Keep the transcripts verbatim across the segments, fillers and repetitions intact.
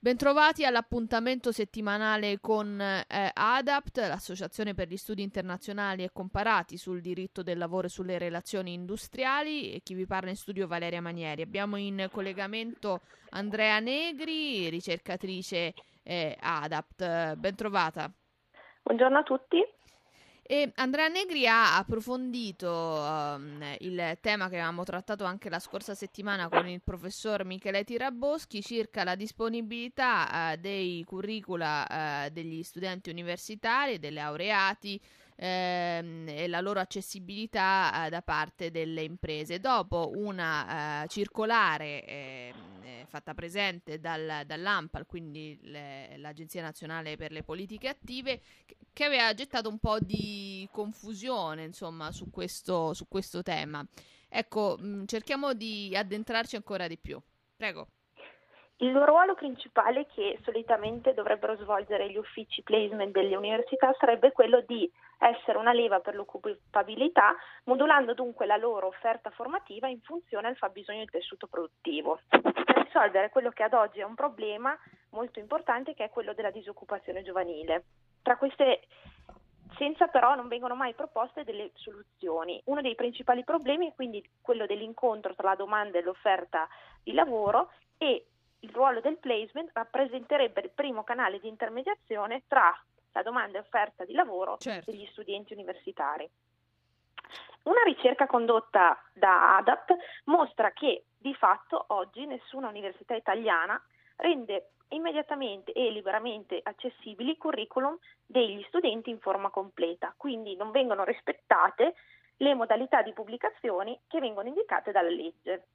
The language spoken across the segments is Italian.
Bentrovati all'appuntamento settimanale con eh, ADAPT, l'Associazione per gli Studi Internazionali e Comparati sul diritto del lavoro e sulle relazioni industriali, e chi vi parla in studio Valeria Manieri. Abbiamo in collegamento Andrea Negri, ricercatrice eh, ADAPT. Bentrovata. Buongiorno a tutti. E Andrea Negri ha approfondito um, il tema che avevamo trattato anche la scorsa settimana con il professor Michele Tiraboschi circa la disponibilità uh, dei curricula uh, degli studenti universitari e dei laureati ehm, e la loro accessibilità uh, da parte delle imprese. Dopo una uh, circolare eh, fatta presente dal, dall'ANPAL, quindi le, l'Agenzia Nazionale per le Politiche Attive, che, che aveva gettato un po' di confusione, insomma, su questo, su questo tema. Ecco, mh, cerchiamo di addentrarci ancora di più. Prego. Il ruolo principale che solitamente dovrebbero svolgere gli uffici placement delle università sarebbe quello di essere una leva per l'occupabilità, modulando dunque la loro offerta formativa in funzione al fabbisogno del tessuto produttivo, per risolvere quello che ad oggi è un problema molto importante, che è quello della disoccupazione giovanile. Tra queste senza però non vengono mai proposte delle soluzioni. Uno dei principali problemi è quindi quello dell'incontro tra la domanda e l'offerta di lavoro, e il ruolo del placement rappresenterebbe il primo canale di intermediazione tra la domanda e offerta di lavoro certo. degli studenti universitari. Una ricerca condotta da ADAPT mostra che di fatto oggi nessuna università italiana rende immediatamente e liberamente accessibili i curriculum degli studenti in forma completa, quindi non vengono rispettate le modalità di pubblicazioni che vengono indicate dalla legge.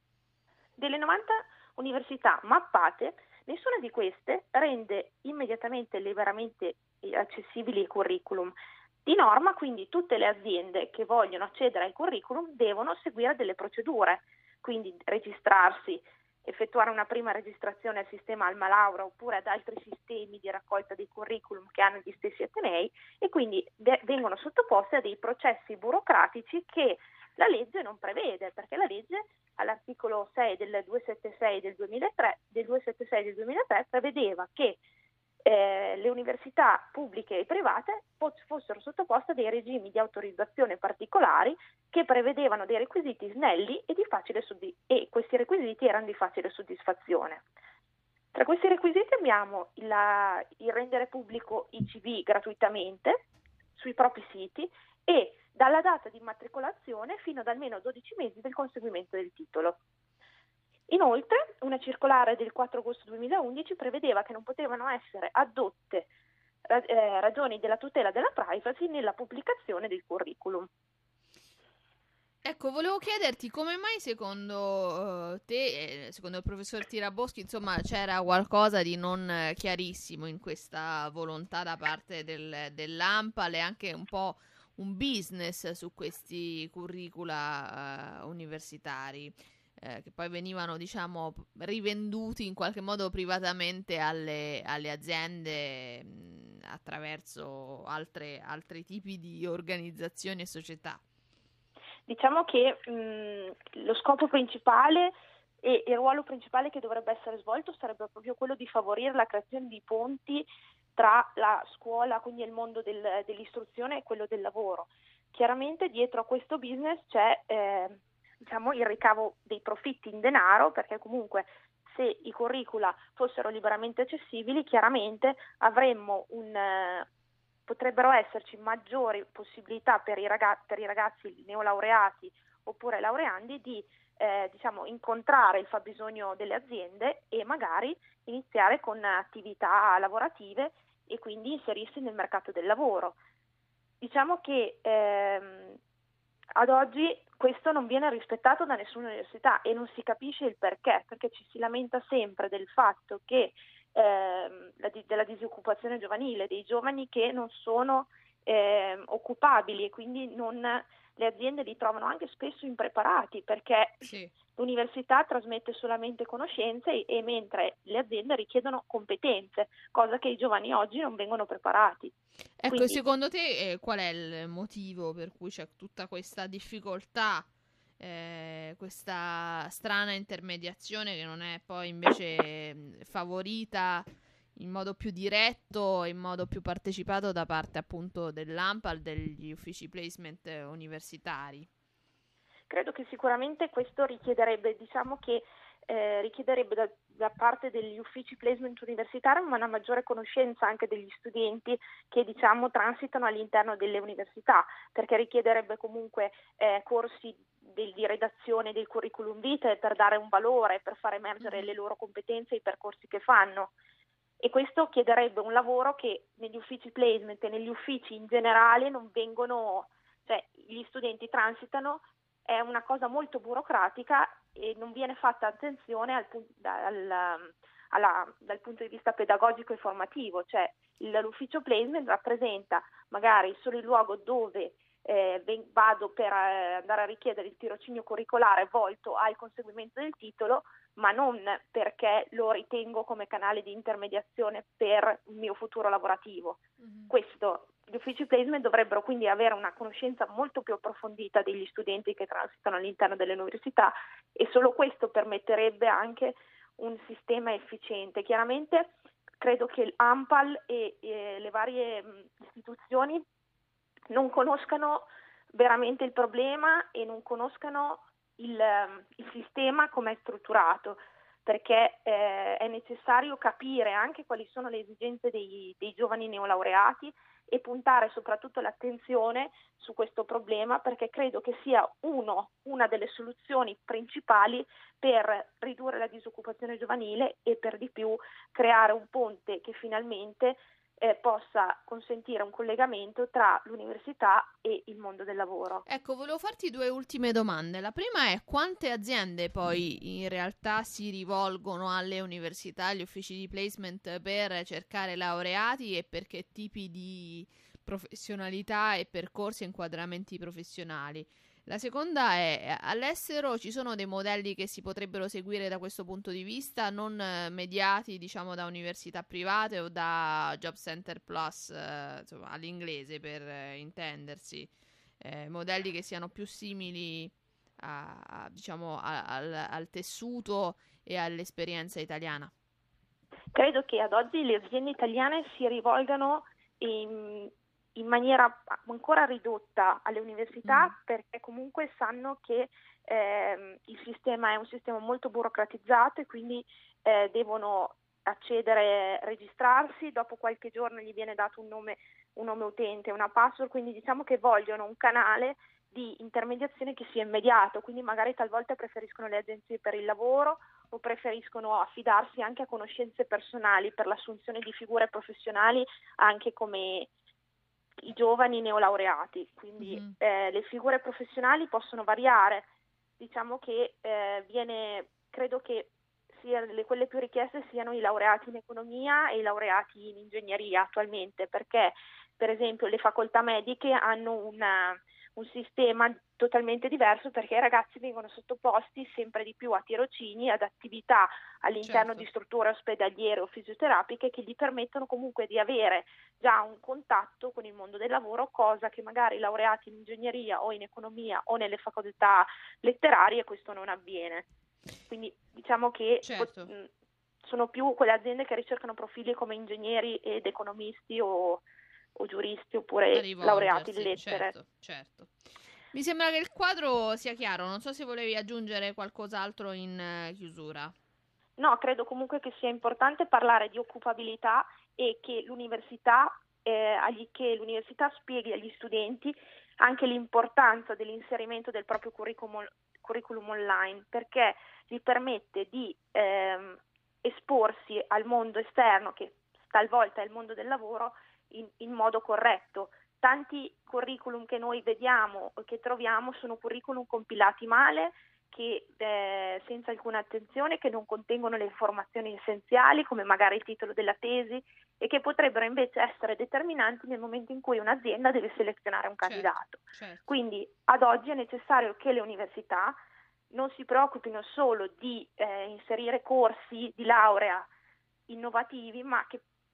Delle novanta università mappate, nessuna di queste rende immediatamente e liberamente accessibili i curriculum. Di norma, quindi, tutte le aziende che vogliono accedere ai curriculum devono seguire delle procedure, quindi registrarsi, effettuare una prima registrazione al sistema Alma Laura oppure ad altri sistemi di raccolta dei curriculum che hanno gli stessi atenei, e quindi de- vengono sottoposte a dei processi burocratici che la legge non prevede, perché la legge all'articolo sei del duecentosettantasei del duemilatré, del duecentosettantasei del duemilatré prevedeva che eh, le università pubbliche e private fossero sottoposte a dei regimi di autorizzazione particolari che prevedevano dei requisiti snelli e di facile soddisf- e questi requisiti erano di facile soddisfazione. Tra questi requisiti abbiamo la, il rendere pubblico i C V gratuitamente sui propri siti e dalla data di immatricolazione fino ad almeno dodici mesi del conseguimento del titolo. Inoltre, una circolare del quattro agosto duemilaundici prevedeva che non potevano essere addotte eh, ragioni della tutela della privacy nella pubblicazione del curriculum. Ecco, volevo chiederti come mai secondo uh, te, eh, secondo il professor Tiraboschi, insomma, c'era qualcosa di non eh, chiarissimo in questa volontà da parte del, dell'ANPAL, e anche un po' un business su questi curricula uh, universitari, eh, che poi venivano, diciamo, rivenduti in qualche modo privatamente alle, alle aziende mh, attraverso altre, altri tipi di organizzazioni e società. Diciamo che mh, lo scopo principale e il ruolo principale che dovrebbe essere svolto sarebbe proprio quello di favorire la creazione di ponti tra la scuola, quindi il mondo del, dell'istruzione, e quello del lavoro. Chiaramente dietro a questo business c'è eh, diciamo, il ricavo dei profitti in denaro, perché comunque se i curricula fossero liberamente accessibili, chiaramente avremmo un... Eh, potrebbero esserci maggiori possibilità per i ragazzi, per i ragazzi neolaureati oppure laureandi di eh, diciamo, incontrare il fabbisogno delle aziende e magari iniziare con attività lavorative e quindi inserirsi nel mercato del lavoro. Diciamo che ehm, ad oggi questo non viene rispettato da nessuna università e non si capisce il perché, perché ci si lamenta sempre del fatto che eh, la, della disoccupazione giovanile, dei giovani che non sono eh, occupabili, e quindi non, le aziende li trovano anche spesso impreparati, perché Sì. l'università trasmette solamente conoscenze e, e mentre le aziende richiedono competenze, cosa che i giovani oggi non vengono preparati. Ecco, Quindi, secondo te eh, qual è il motivo per cui c'è tutta questa difficoltà eh, questa strana intermediazione che non è poi invece mh, favorita in modo più diretto, in modo più partecipato da parte appunto dell'ANPAL, degli uffici placement universitari. Credo che sicuramente questo richiederebbe, diciamo che eh, richiederebbe da, da parte degli uffici placement universitari una maggiore conoscenza anche degli studenti che diciamo transitano all'interno delle università, perché richiederebbe comunque eh, corsi di, di redazione del curriculum vitae per dare un valore, per far emergere mm-hmm. le loro competenze e i percorsi che fanno. E questo chiederebbe un lavoro che negli uffici placement e negli uffici in generale non vengono, cioè gli studenti transitano, è una cosa molto burocratica e non viene fatta attenzione al, dal, alla, dal punto di vista pedagogico e formativo, cioè il, l'ufficio placement rappresenta magari solo il luogo dove eh, vado per eh, andare a richiedere il tirocinio curricolare volto al conseguimento del titolo, ma non perché lo ritengo come canale di intermediazione per il mio futuro lavorativo. Mm-hmm. Questo, gli uffici placement dovrebbero quindi avere una conoscenza molto più approfondita degli studenti che transitano all'interno delle università e solo questo permetterebbe anche un sistema efficiente. Chiaramente credo che l'ANPAL e, e le varie mh, istituzioni non conoscano veramente il problema e non conoscano il, il sistema come è strutturato, perché eh, è necessario capire anche quali sono le esigenze dei, dei giovani neolaureati e puntare soprattutto l'attenzione su questo problema, perché credo che sia uno, una delle soluzioni principali per ridurre la disoccupazione giovanile e per di più creare un ponte che finalmente Eh, possa consentire un collegamento tra l'università e il mondo del lavoro. Ecco, volevo farti due ultime domande. La prima è: quante aziende poi in realtà si rivolgono alle università, agli uffici di placement per cercare laureati e per che tipi di professionalità e percorsi e inquadramenti professionali? La seconda è: all'estero ci sono dei modelli che si potrebbero seguire da questo punto di vista, non eh, mediati diciamo da università private o da Job Center Plus, eh, insomma, all'inglese per eh, intendersi, eh, modelli che siano più simili a, a, diciamo a, al, al tessuto e all'esperienza italiana? Credo che ad oggi le aziende italiane si rivolgano in in maniera ancora ridotta alle università mm. perché comunque sanno che eh, il sistema è un sistema molto burocratizzato e quindi eh, devono accedere, registrarsi, dopo qualche giorno gli viene dato un nome, un nome utente, una password, quindi diciamo che vogliono un canale di intermediazione che sia immediato, quindi magari talvolta preferiscono le agenzie per il lavoro o preferiscono affidarsi anche a conoscenze personali per l'assunzione di figure professionali anche come i giovani neolaureati, quindi mm-hmm. eh, le figure professionali possono variare, diciamo che eh, viene, credo che sia, le, quelle più richieste siano i laureati in economia e i laureati in ingegneria attualmente, perché per esempio le facoltà mediche hanno una, un sistema totalmente diverso perché i ragazzi vengono sottoposti sempre di più a tirocini, ad attività all'interno certo. di strutture ospedaliere o fisioterapiche che gli permettono comunque di avere già un contatto con il mondo del lavoro, cosa che magari i laureati in ingegneria o in economia o nelle facoltà letterarie questo non avviene. Quindi diciamo che certo. pot- sono più quelle aziende che ricercano profili come ingegneri ed economisti o, o giuristi oppure laureati in lettere. Certo, certo. Mi sembra che il quadro sia chiaro, non so se volevi aggiungere qualcos'altro in uh, chiusura. No, credo comunque che sia importante parlare di occupabilità e che l'università, eh, agli, che l'università spieghi agli studenti anche l'importanza dell'inserimento del proprio curriculum, curriculum online, perché gli permette di ehm, esporsi al mondo esterno, che talvolta è il mondo del lavoro, in, in modo corretto. Tanti curriculum che noi vediamo o che troviamo sono curriculum compilati male, che eh, senza alcuna attenzione, che non contengono le informazioni essenziali come magari il titolo della tesi e che potrebbero invece essere determinanti nel momento in cui un'azienda deve selezionare un certo, candidato. Certo. Quindi ad oggi è necessario che le università non si preoccupino solo di eh, inserire corsi di laurea innovativi, ma che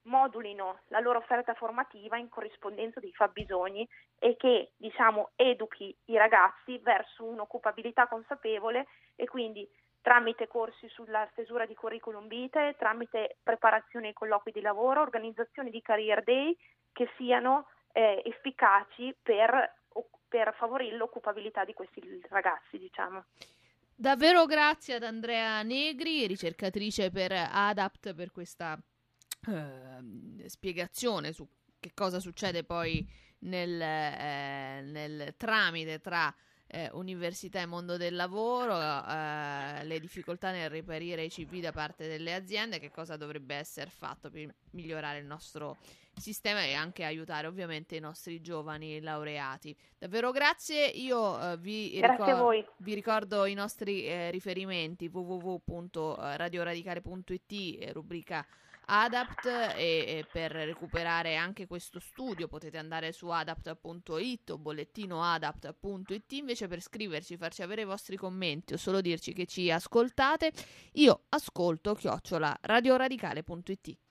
modulino la loro offerta formativa in corrispondenza dei fabbisogni e che, diciamo, educhi i ragazzi verso un'occupabilità consapevole, e quindi tramite corsi sulla stesura di curriculum vitae, tramite preparazione ai colloqui di lavoro, organizzazioni di career day che siano eh, efficaci per, per favorire l'occupabilità di questi ragazzi, diciamo. Davvero grazie ad Andrea Negri, ricercatrice per ADAPT, per questa Uh, spiegazione su che cosa succede poi nel, eh, nel tramite tra eh, università e mondo del lavoro, eh, le difficoltà nel reperire i C V da parte delle aziende, che cosa dovrebbe essere fatto per migliorare il nostro sistema e anche aiutare ovviamente i nostri giovani laureati. Davvero grazie. Io eh, vi, grazie ricor- a voi. vi ricordo i nostri eh, riferimenti: w w w punto radioradicale punto i t, eh, rubrica ADAPT, e, e per recuperare anche questo studio potete andare su adapt punto it o bollettino adapt punto it. Invece, per scriverci, farci avere i vostri commenti o solo dirci che ci ascoltate, io ascolto chiocciola radioradicale punto it.